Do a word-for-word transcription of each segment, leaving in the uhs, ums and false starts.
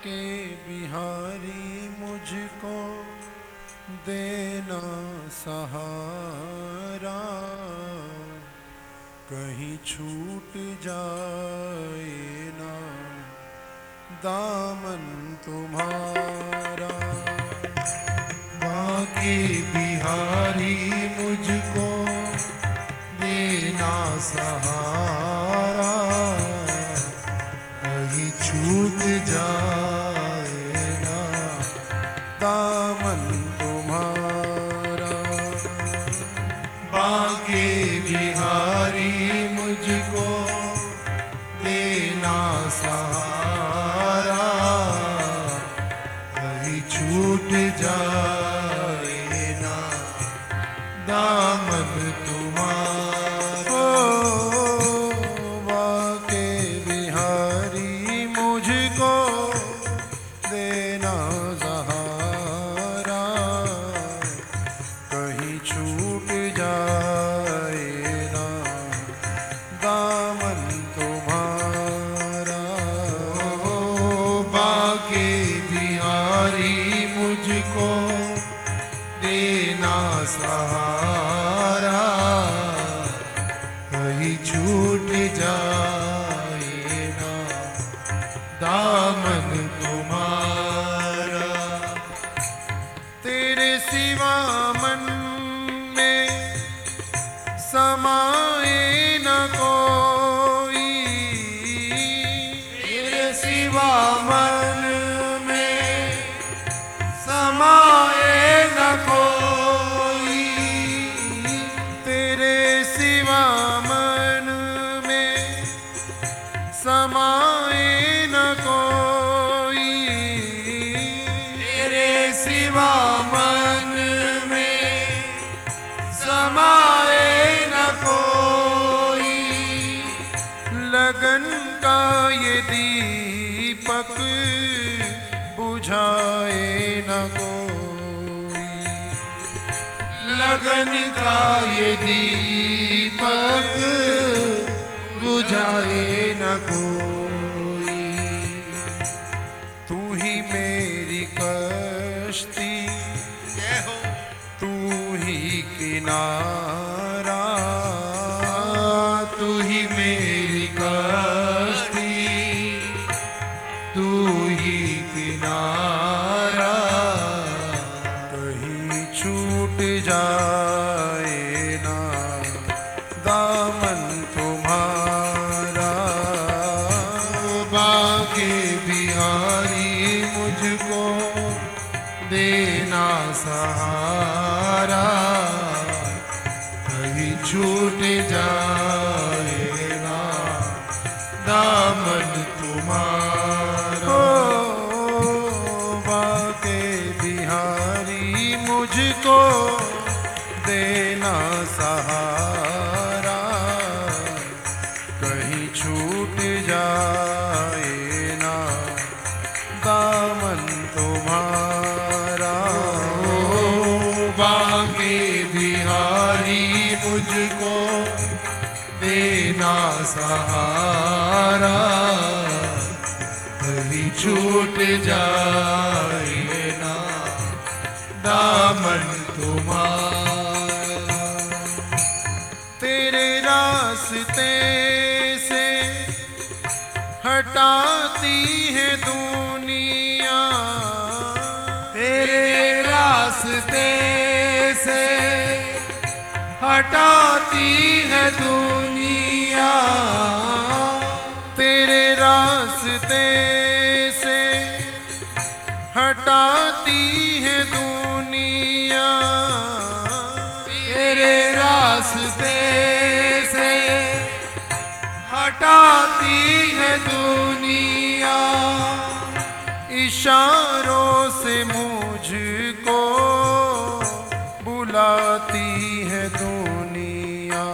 के बिहारी मुझको देना सहारा, कहीं छूट जाए ना दामन तुम्हारा। बाके बिहारी मुझको देना सहारा, कहीं छूट जाए ना दामन तुम्हारा। बाके बिहारी मुझको देना सहारा, कहीं छूट जाए ना दामन तुम्हारा। बाके बिहारी मुझको देना सहारा, कहीं छूट जाए ना दामन तुम्हारा। बाके बिहारी मुझको देना सहारा, कहीं छूट जाए ना दामन तुम्हारा। तेरे सिवा मन में समाए न कोई, तेरे सिवा मन में समाए न कोई, तेरे सिवा मन में समाए न कोई, तेरे सिवा मन में समाए न कोई। लगन का ये दीपक बुझाए न कोई, लगन का ये दीपक बुझाए न कोई। तू ही मेरी कश्ती, तू ही किनारा, तू ही मेरी कश्ती, तू ही किनारा, कहीं छूट जाए ना दामन तुम्हारा। बाके बिहारी मुझको देना सहारा, कहीं छूट जाए ना दामन तुम्हारा। ओ बाके बिहारी मुझको देना सहारा, कहीं छूट जाए ना दामन तुम्हारा। बाके बिहारी मुझको देना सहारा, कहीं छूट जाए ना दामन तुम्हारा। तेरे रास्ते से हटाती है दुनिया, तेरे रास्ते से हटाती है दुनिया, तेरे रास्ते से हटाती है दुनिया, तेरे रास्ते से हटाती है दुनिया। इशारों से मुझको बुलाती है दुनिया,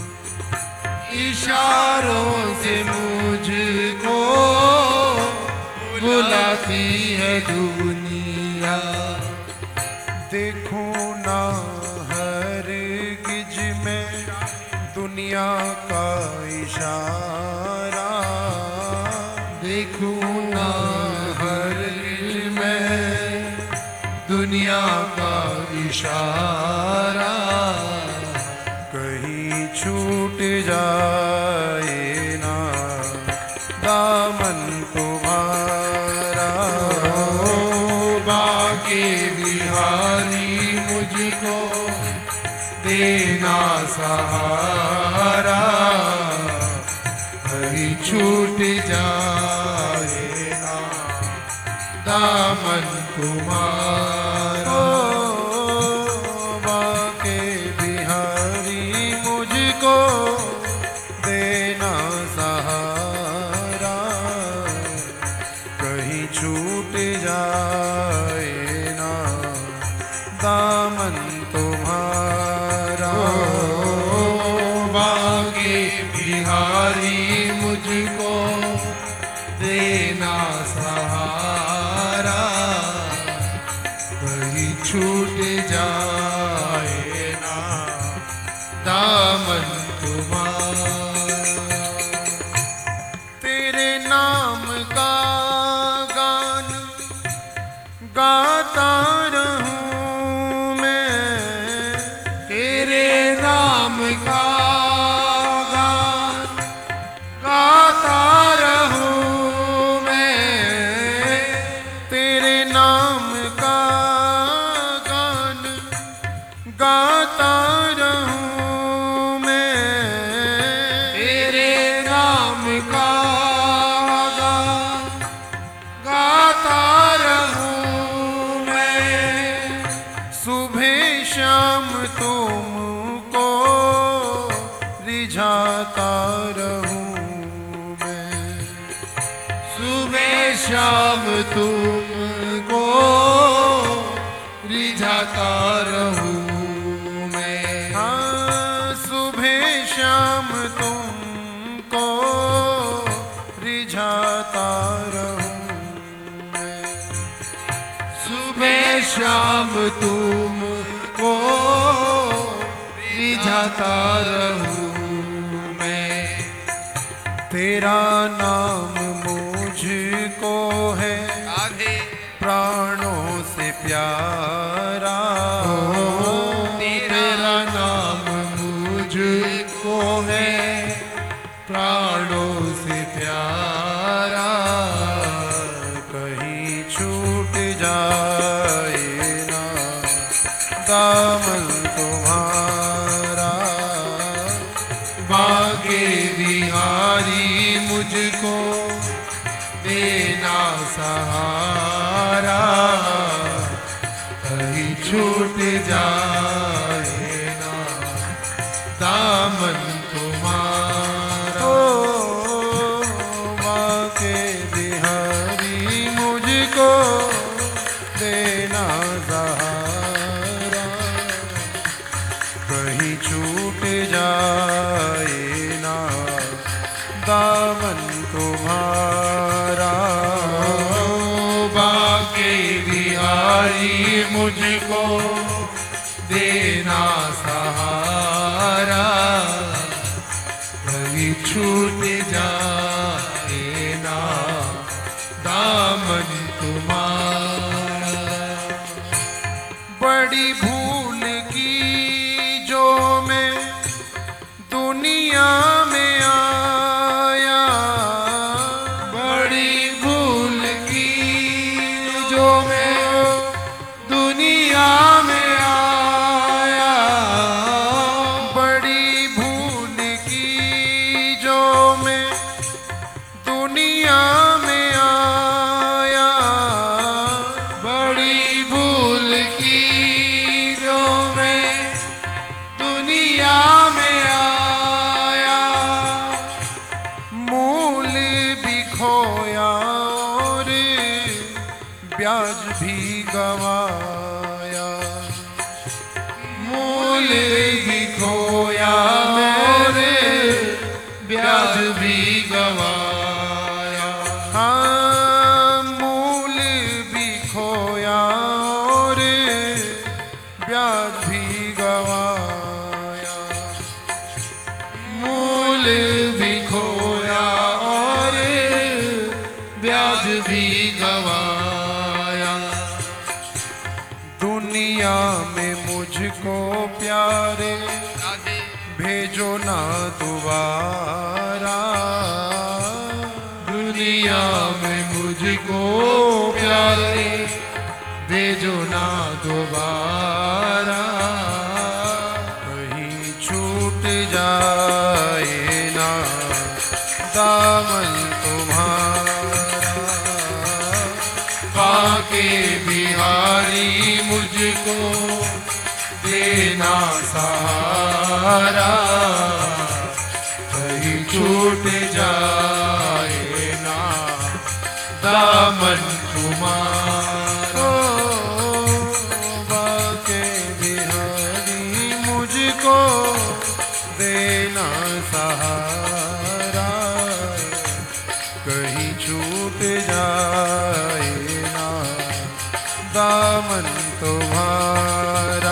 इशारों से मुझको बुलाती है दुनिया। देखूं ना हरगिज में दुनिया का इशारा, देखूं ना हर दुनिया का इशारा, कहीं छूट जाए ना दामन तुम्हारा। ओ बाके बिहारी मुझको देना सहारा, कहीं छूट जाए ना दामन तुम्हारा। बाके बिहारी मुझको देना सहारा, कहीं छूट जाए ना दामन तुम्हारा। बाके बिहारी मुझको देना सहारा, कहीं छूट जाए ना दामन तुम्हारा। तेरे नाम का गान गाता रहूं मैं, तेरे नाम का गान गाता रहूं मैं, तेरे नाम का गान गाता रहूं मैं, तेरे नाम का गान गाता रहूं मैं। सुबह शाम तुमको रिझाता रहूं मैं, सुबह शाम तुमको रिझाता रहूं मैं। हाँ सुबह शाम तुमको रिझाता रहूं मैं, सुबह शाम तुमको रिझाता रहूं मैं। तेरा नाम मुझको है राधे प्राणों से प्यारा। तेरा नाम मुझको है प्राणों से प्यारा, कहीं छूट जाए ना दामन तुम्हारा। बाके बिहारी मुझको देना सहारा, कहीं छूट जाए ना दामन तुम्हारा। ओ बाके बिहारी मुझको देना सहारा, कहीं छूट जाए ना दामन तुम्हारा। बाके बिहारी मुझको देना सहारा, कहीं छूट जाए ना दामन तुम्हारा। बड़ी भूल की जो मैं दुनिया में आया, बड़ी भूल की जो मैं दुनिया में आया, बड़ी भूल की जो मैं दुनिया में आया, बड़ी भूल की जो मैं दुनिया में आया। मूल भी खोया और ब्याज भी गवाया, मूल भी खोया और ब्याज भी गवाया। हाँ मूल भी खोया और ब्याज भी गवाया, मूल भी खोया और ब्याज भी गवाया। मुझको प्यारे भेजो ना दोबारा। दुनिया में मुझको प्यारे भेजो ना दोबारा। कहीं छूट जाए ना दामन तुम्हारा। बाके बिहारी मुझको देना सहारा। कहीं छूट जाए ना दामन तुम्हारा। बाके बिहारी मुझको देना सहारा। कहीं छूट जाए ना दामन तुम्हारा।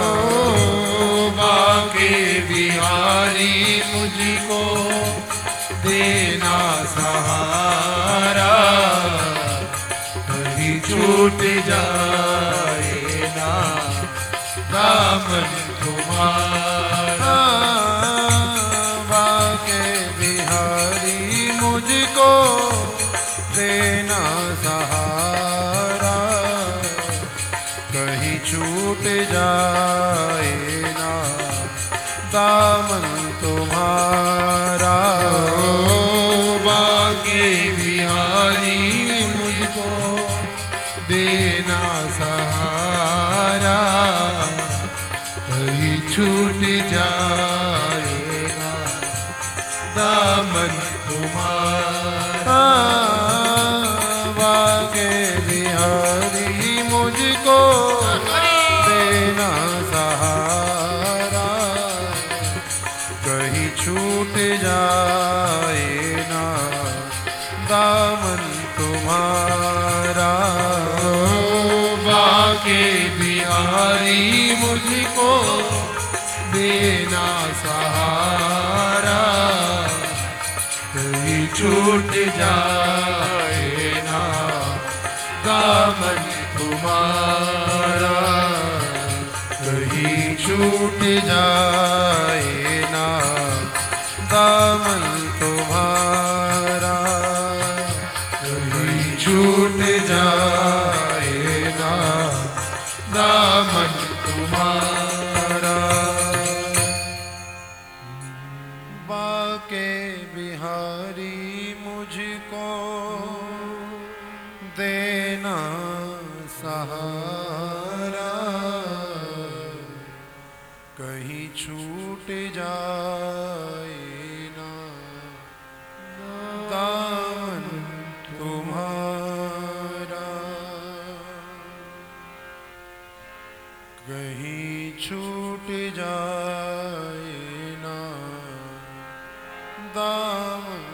बाके बिहारी मुझको देना सहारा। कहीं छूट जाए ना दामन तुम्हारा। बाके बिहारी मुझको देना सहारा। कहीं छूट जाए ना दामन तुम्हारा। बाके बिहारी मुझको देना सहारा। कहीं छूट जाएगा दामन तुम्हारा। बाके बिहारी मुझको देना सहारा। कहीं छूट जाए ना दामन तुम्हारा। बाके बिहारी मुझको देना सहारा। कहीं छूट जाए ना दामन तुम्हारा। कहीं छूट जाए ना दामन तुम्हारा। कहीं छूट जाए ना दामन तुम्हारा। बाके बिहारी मुझको देना सहारा। कहीं छूट जाए ना दामन तुम्हारा। कहीं छूट जाए ना दामन